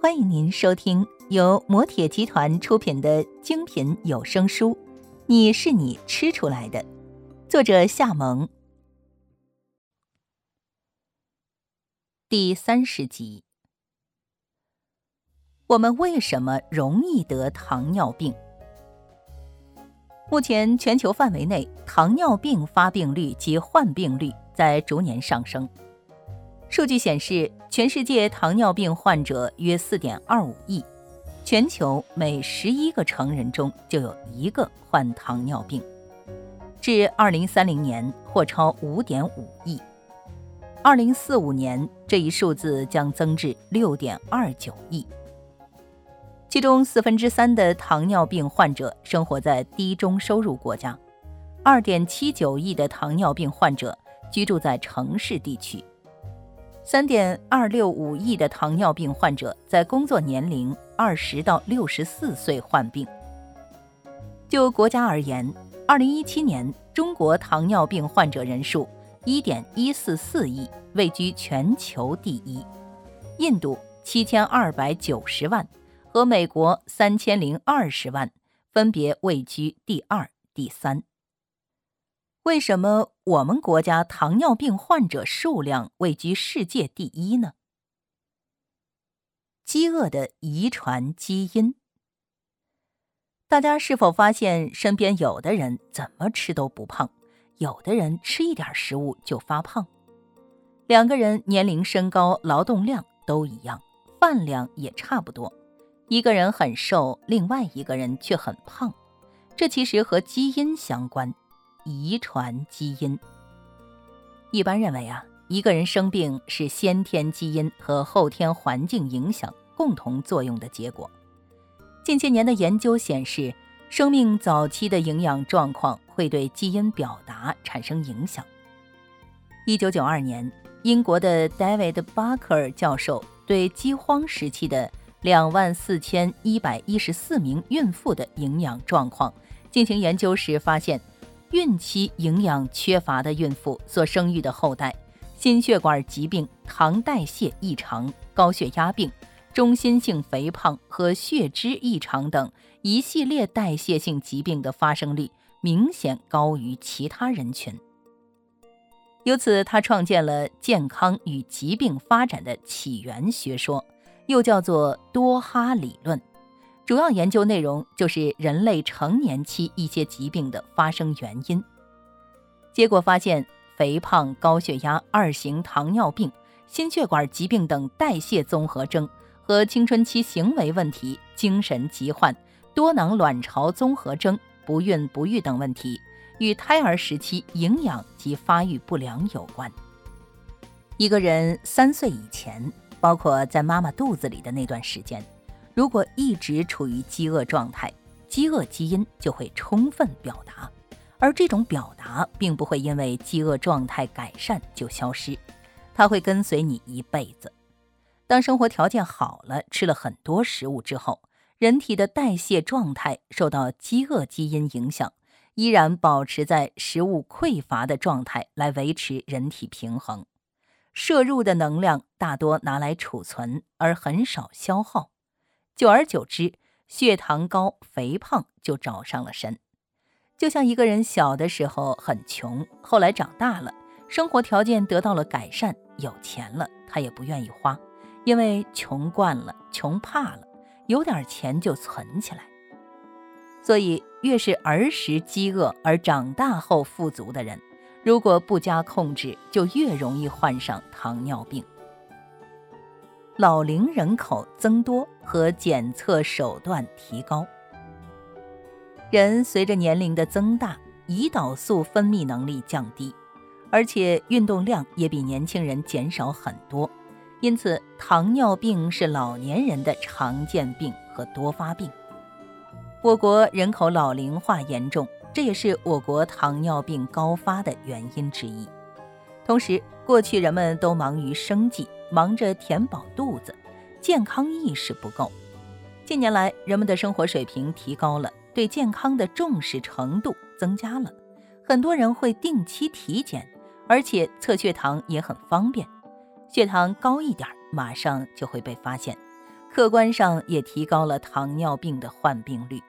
欢迎您收听由摩铁集团出品的精品有声书《你是你吃出来的》，作者夏萌。第30集。我们为什么容易得糖尿病？目前全球范围内，糖尿病发病率及患病率在逐年上升。数据显示，全世界糖尿病患者约 4.25 亿，全球每11个成人中就有1个患糖尿病，至2030年或超 5.5 亿。2045年，这一数字将增至 6.29 亿。其中3%的糖尿病患者生活在低中收入国家， 2.79 亿的糖尿病患者居住在城市地区， 3.265 亿的糖尿病患者在工作年龄20到64岁患病。就国家而言，2017年中国糖尿病患者人数 1.144 亿，位居全球第一，印度7290万和美国3020万分别位居第2、第3。为什么我们国家糖尿病患者数量位居世界第一呢？饥饿的遗传基因。大家是否发现身边有的人怎么吃都不胖，有的人吃一点食物就发胖？两个人年龄、身高、劳动量都一样，饭量也差不多，一个人很瘦，另外一个人却很胖，这其实和基因相关，遗传基因。一般认为一个人生病是先天基因和后天环境影响共同作用的结果。近些年的研究显示，生命早期的营养状况会对基因表达产生影响。1992年，英国的 David Barker 教授对饥荒时期的24,114名孕妇的营养状况进行研究时发现，孕期营养缺乏的孕妇所生育的后代，心血管疾病、糖代谢异常、高血压病、中心性肥胖和血脂异常等一系列代谢性疾病的发生率明显高于其他人群。由此，他创建了健康与疾病发展的起源学说，又叫做多哈理论，主要研究内容就是人类成年期一些疾病的发生原因。结果发现，肥胖、高血压、2型糖尿病、心血管疾病等代谢综合征和青春期行为问题、精神疾患、多囊卵巢综合征、不孕不育等问题与胎儿时期营养及发育不良有关。一个人3岁以前，包括在妈妈肚子里的那段时间，如果一直处于饥饿状态，饥饿基因就会充分表达，而这种表达并不会因为饥饿状态改善就消失，它会跟随你一辈子。当生活条件好了，吃了很多食物之后，人体的代谢状态受到饥饿基因影响，依然保持在食物匮乏的状态来维持人体平衡。摄入的能量大多拿来储存，而很少消耗。久而久之，血糖高、肥胖就找上了身。就像一个人小的时候很穷，后来长大了，生活条件得到了改善，有钱了，他也不愿意花，因为穷惯了，穷怕了，有点钱就存起来。所以越是儿时饥饿而长大后富足的人，如果不加控制，就越容易患上糖尿病。老龄人口增多和检测手段提高。人随着年龄的增大，胰岛素分泌能力降低，而且运动量也比年轻人减少很多，因此糖尿病是老年人的常见病和多发病。我国人口老龄化严重，这也是我国糖尿病高发的原因之一。同时，过去人们都忙于生计，忙着填饱肚子，健康意识不够。近年来，人们的生活水平提高了，对健康的重视程度增加了，很多人会定期体检，而且测血糖也很方便，血糖高一点马上就会被发现， 客观上也提高了糖尿病的患病率。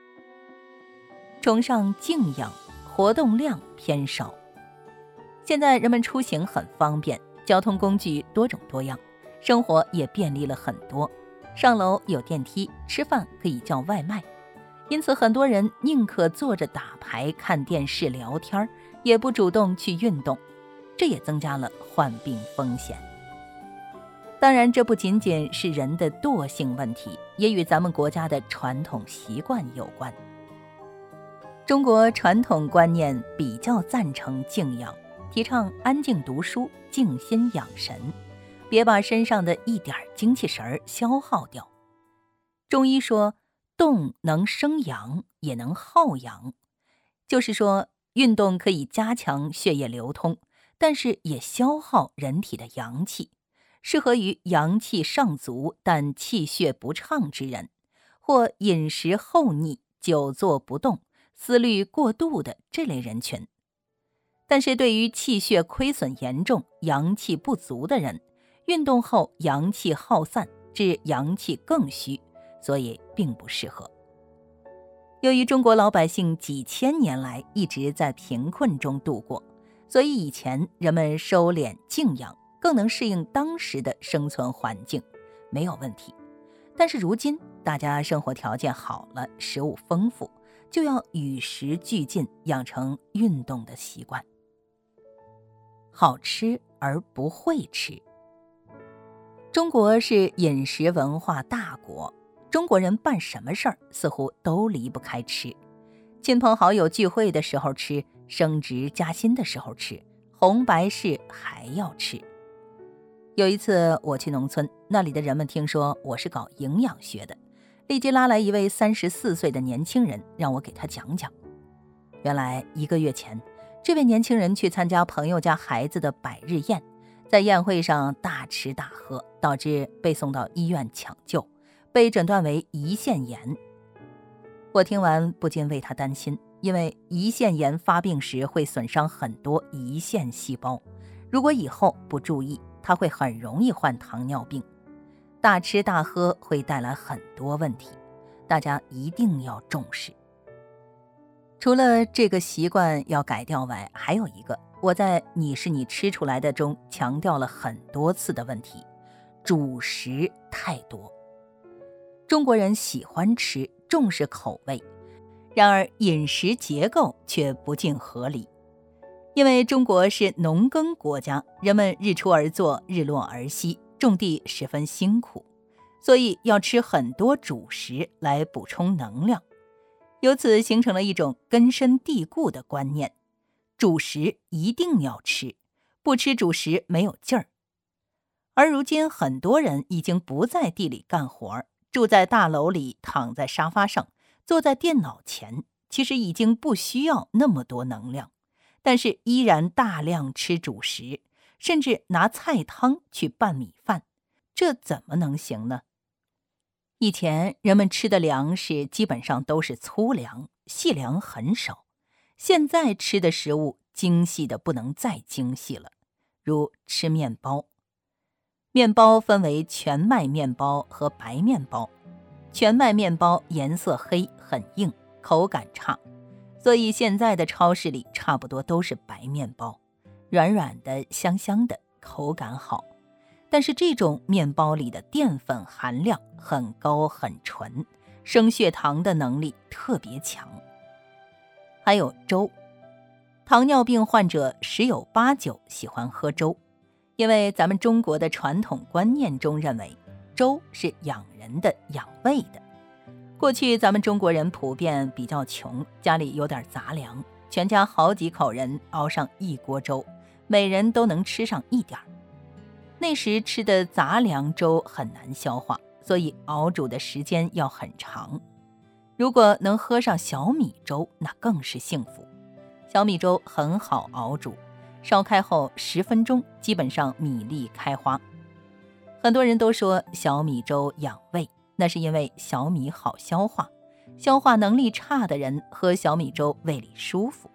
崇尚静养，活动量偏少。现在人们出行很方便，交通工具多种多样，生活也便利了很多。上楼有电梯，吃饭可以叫外卖，因此很多人宁可坐着打牌、看电视、聊天，也不主动去运动，这也增加了患病风险。当然，这不仅仅是人的惰性问题，也与咱们国家的传统习惯有关。中国传统观念比较赞成静养，提倡安静读书，静心养神，别把身上的一点精气神消耗掉。中医说，动能生阳，也能耗阳，就是说运动可以加强血液流通，但是也消耗人体的阳气，适合于阳气尚足但气血不畅之人，或饮食厚腻、久坐不动、思虑过度的这类人群。但是对于气血亏损严重、阳气不足的人，运动后阳气耗散，致阳气更虚，所以并不适合。由于中国老百姓几千年来一直在贫困中度过，所以以前人们收敛静养，更能适应当时的生存环境，没有问题。但是如今大家生活条件好了，食物丰富，就要与时俱进，养成运动的习惯。好吃而不会吃。中国是饮食文化大国，中国人办什么事儿似乎都离不开吃。亲朋好友聚会的时候吃，升职加薪的时候吃，红白事还要吃。有一次我去农村，那里的人们听说我是搞营养学的，立即拉来一位34岁的年轻人，让我给他讲讲。原来1个月前，这位年轻人去参加朋友家孩子的百日宴，在宴会上大吃大喝，导致被送到医院抢救，被诊断为胰腺炎。我听完不禁为他担心，因为胰腺炎发病时会损伤很多胰腺细胞，如果以后不注意，他会很容易患糖尿病。大吃大喝会带来很多问题，大家一定要重视。除了这个习惯要改掉外，还有一个我在你是你吃出来的中强调了很多次的问题，主食太多。中国人喜欢吃，重视口味，然而饮食结构却不尽合理。因为中国是农耕国家，人们日出而作，日落而息，种地十分辛苦，所以要吃很多主食来补充能量。由此形成了一种根深蒂固的观念，主食一定要吃，不吃主食没有劲儿。而如今很多人已经不在地里干活，住在大楼里，躺在沙发上，坐在电脑前，其实已经不需要那么多能量，但是依然大量吃主食，甚至拿菜汤去拌米饭，这怎么能行呢？以前人们吃的粮食基本上都是粗粮，细粮很少。现在吃的食物精细的不能再精细了，如吃面包。面包分为全麦面包和白面包。全麦面包颜色黑，很硬，口感差，所以现在的超市里差不多都是白面包，软软的，香香的，口感好。但是这种面包里的淀粉含量很高很纯，升血糖的能力特别强。还有粥，糖尿病患者10有89喜欢喝粥，因为咱们中国的传统观念中认为粥是养人的、养胃的。过去咱们中国人普遍比较穷，家里有点杂粮，全家好几口人熬上一锅粥，每人都能吃上一点儿。那时吃的杂粮粥很难消化，所以熬煮的时间要很长。如果能喝上小米粥，那更是幸福。小米粥很好熬煮，烧开后10分钟，基本上米粒开花。很多人都说小米粥养胃，那是因为小米好消化，消化能力差的人喝小米粥胃里舒服。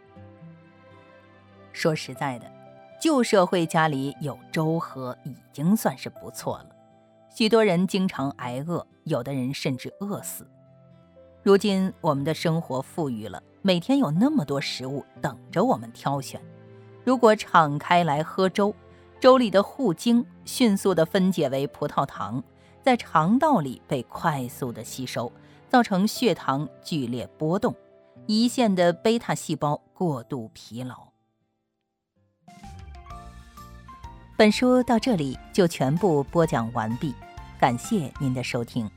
说实在的，旧社会家里有粥喝已经算是不错了。 许多人经常挨饿，有的人甚至饿死。如今我们的生活富裕了，每天有那么多食物等着我们挑选。如果敞开来喝粥，粥里的糊精迅速地分解为葡萄糖，在肠道里被快速地吸收，造成血糖剧烈波动，胰腺的贝塔细胞过度疲劳。本书到这里就全部播讲完毕，感谢您的收听。